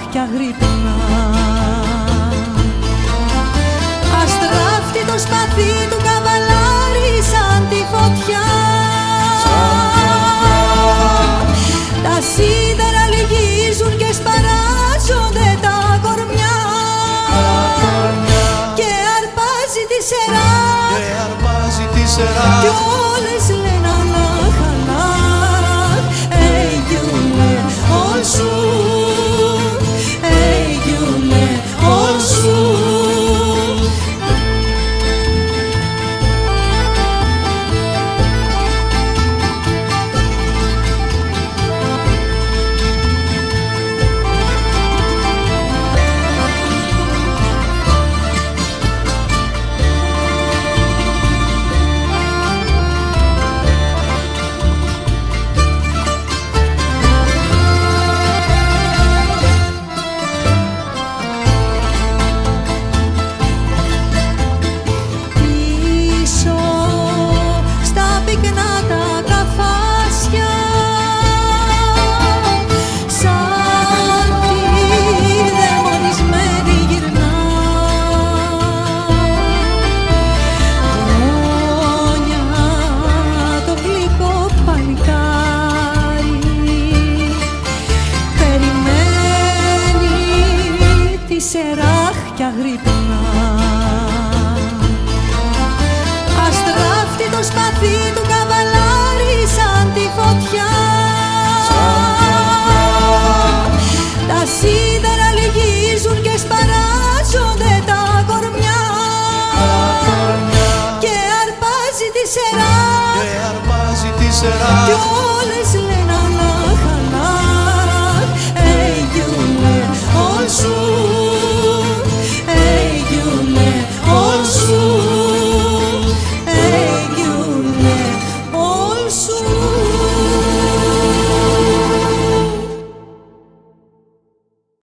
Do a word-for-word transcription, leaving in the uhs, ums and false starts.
σεράχια γρυπνά. Αστράφτει το σπαθί του καβαλάρι σαν τη φωτιά. Τα σίδερα λυγίζουν και σπαράζονται τα κορμιά. Και αρπάζει τη σερά, και αρπάζει τη σερά. Κι όλες λένε ανάχ, ανάχ. Έγιουλε όλσου, έγιουλε όλσου. Σεράχια γρυπνά. Αστράφτει το σπαθί του καβαλάρι σαν τη φωτιά. Τα σίδερα λυγίζουν και σπαράζονται τα κορμιά. Και αρπάζει τη σερά, και αρπάζει τη σερά.